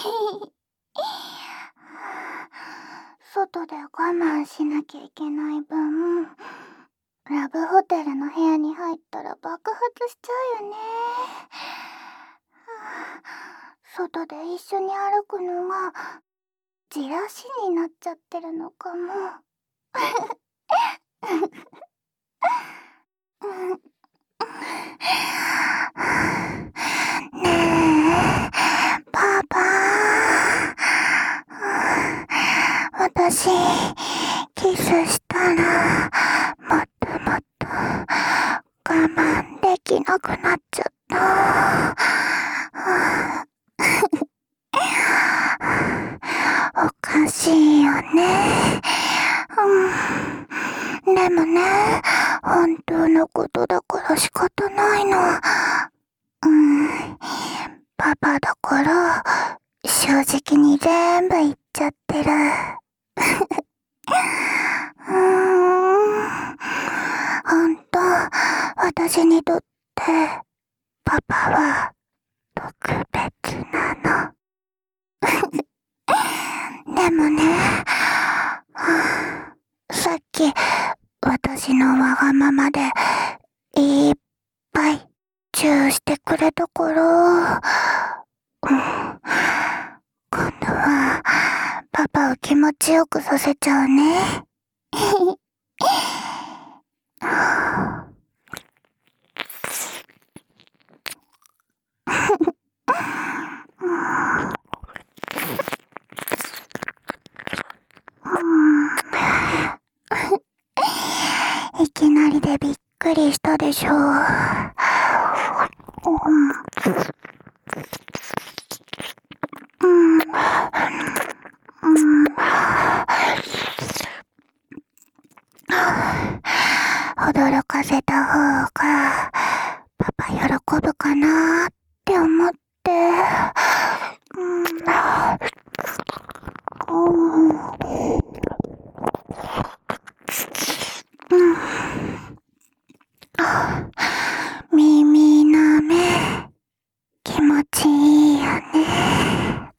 外で我慢しなきゃいけない分、ラブホテルの部屋に入ったら爆発しちゃうよね。外で一緒に歩くのがじらしになっちゃってるのかも。ねえ、パパ。私、キスしたら、もっともっと我慢できなくなっちゃった。おかしいよね。でもね、本当のことだから仕方ないの。パパだから、正直に全部言っちゃってる。ほんと、私にとって、パパは、特別なの。でもね、さっき、私のわがままで、いっぱい、チューしてくれたから、今度は、パパを気持ちよくさせちゃうね。いきなりでびっくりしたでしょ。驚かせた方がパパ喜ぶかなって思って。耳なめ気持ちいいよね。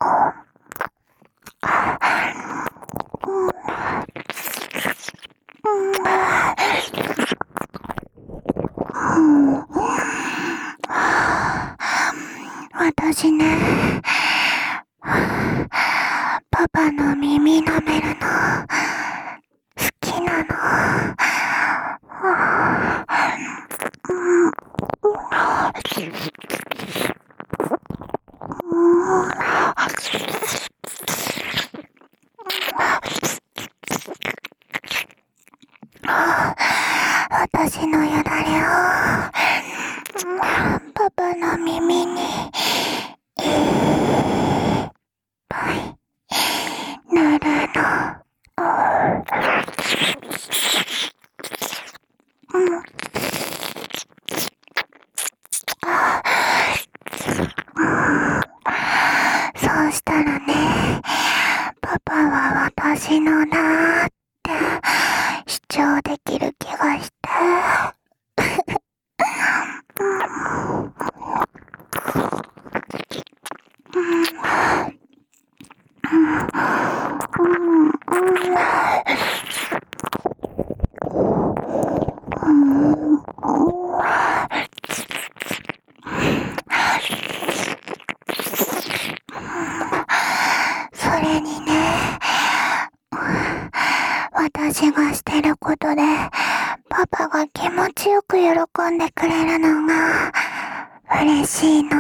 私ね、パパの耳舐めるの好きなの。私のよだれをパパの耳にいっぱい塗るの。そうしたらね、パパは私のだって主張できる気がして。それにね、私がしてることでパパが気持ちよく喜んでくれるのが嬉しいの。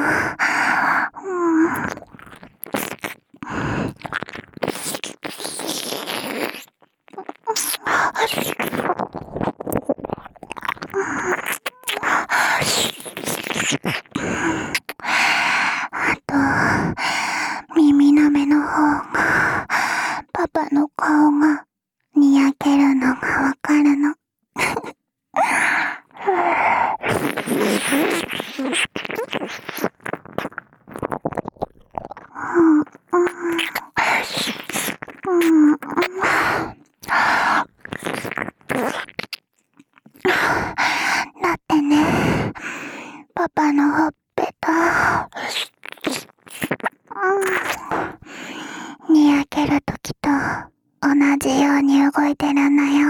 あと、耳なめの方がパパの顔がにやけるのがわかるの。だってね、パパのほっぺた自由に動いてるんだよ。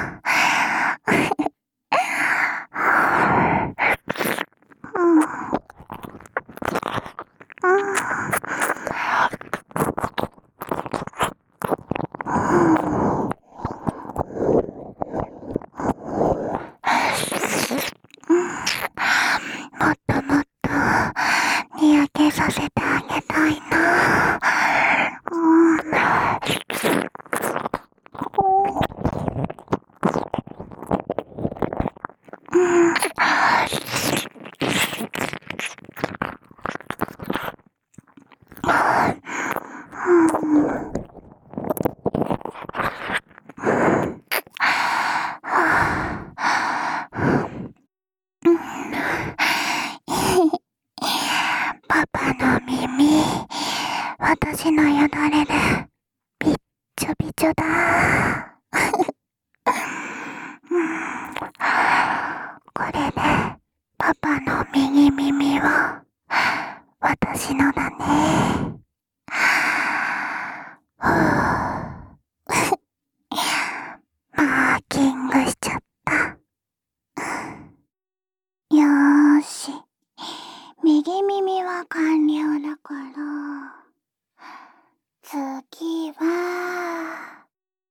もっともっとにやけさせてあげたいな。パパの耳、私のよだれでびっちょびちょだ。これでパパの右耳は私のだね。マーキングしちゃった。よーし、右耳は完了だから、次は、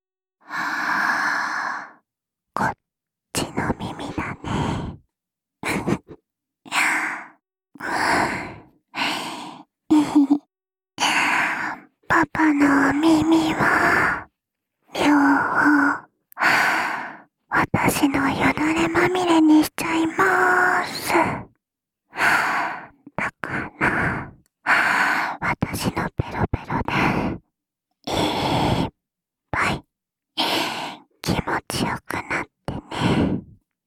こっちの耳だね。パパの耳は両方私のよだれまみれにしちゃいまーす。だから私のペロペロでいっぱい気持ちよくなってね。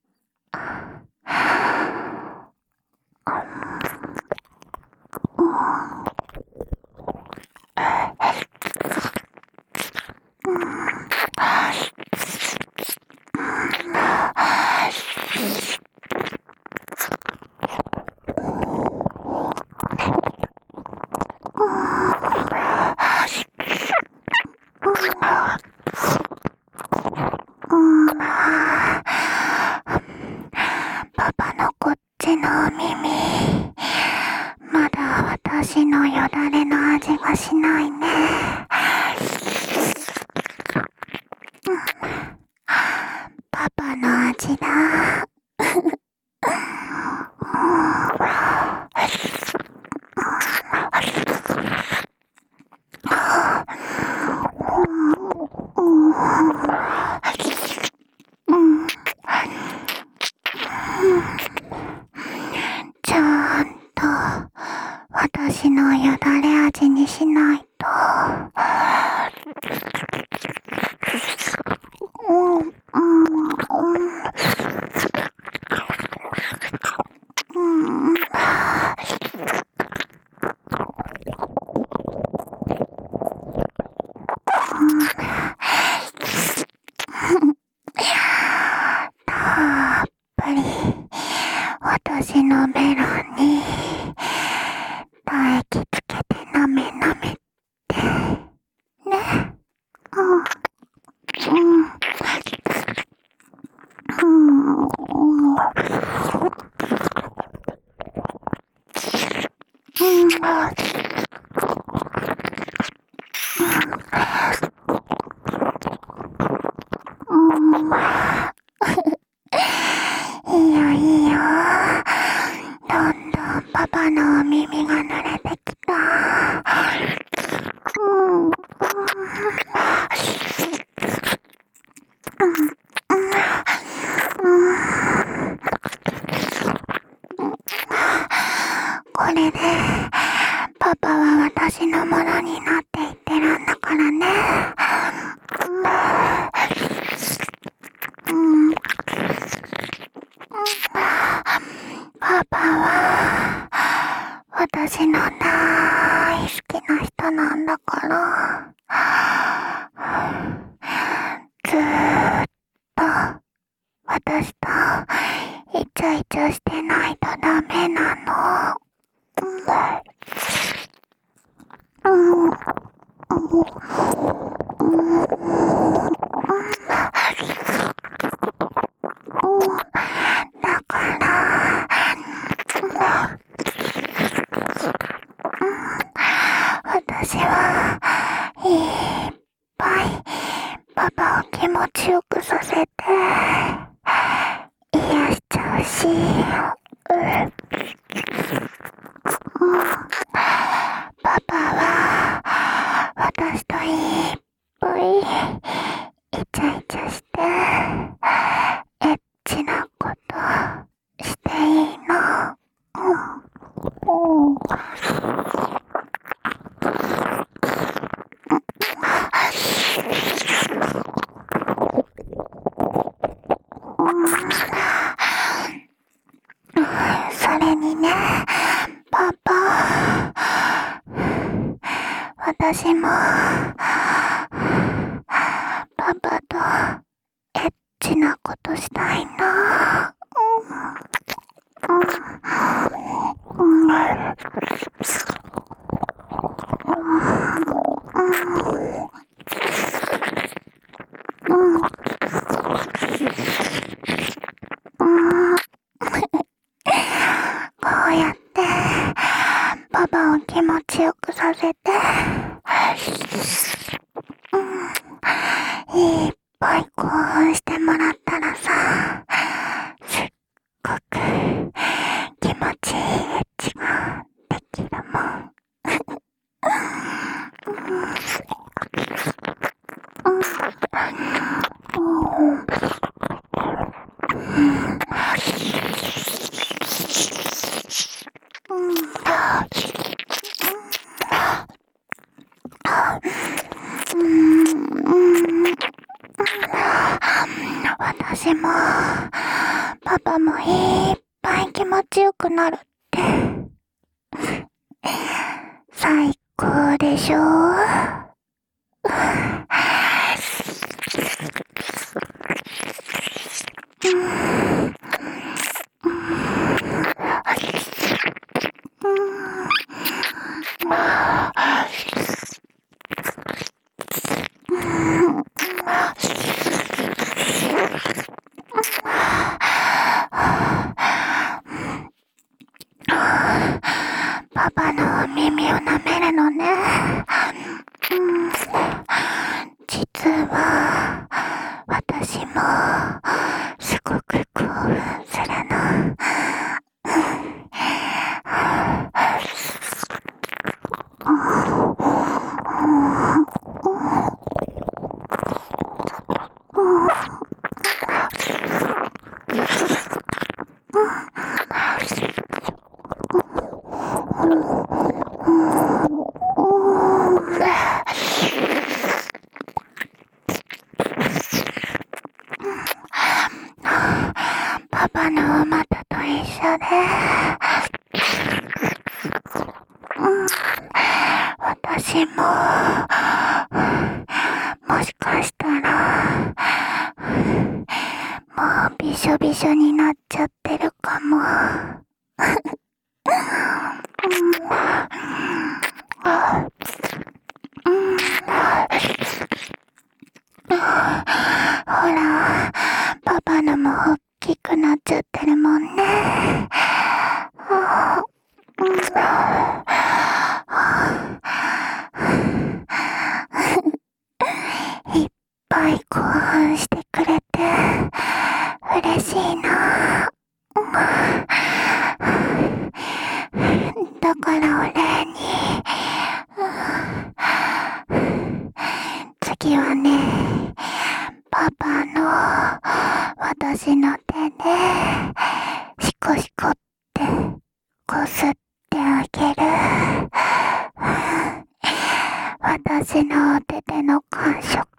パパのこっちの耳、まだ私のよだれの味がしないね。パパの味だ。ちゃんと私のよだれ味にしないと。たっぷり私のベロに唾液つけてなめなめってね。いいよいいよ。どんどんパパのお耳が濡れてきた。これでパパは私のものになっていってるんだからね。パパは私の大好きな人なんだから、ずーっと私とイチャイチャしてないとダメなの。 私はいっぱいパパを気持ちよくさせて癒しちゃうし、パパは私といっぱいイチャイチャしてエッチなことしていいの。それにね、パパ、私もパパとエッチなことしたいな。こうやってパパを気持ちよくさせていっぱい興奮してもらったらさ、すっごく気持ちいいエッチができるもん。私もパパもいっぱい気持ちよくなるって最高でしょ。パパの耳を舐めるのね。実は私もすごく興奮するの。パパの股と一緒で、私ももしかしたらもうびしょびしょになっちゃってるかも。ほら、パパのも大きくなっちゃってるもんね。いっぱい興奮してくれて嬉しいな。だからお礼に、次はね、パパの私の手でシコシコってこすってあげる。私のお手手の感触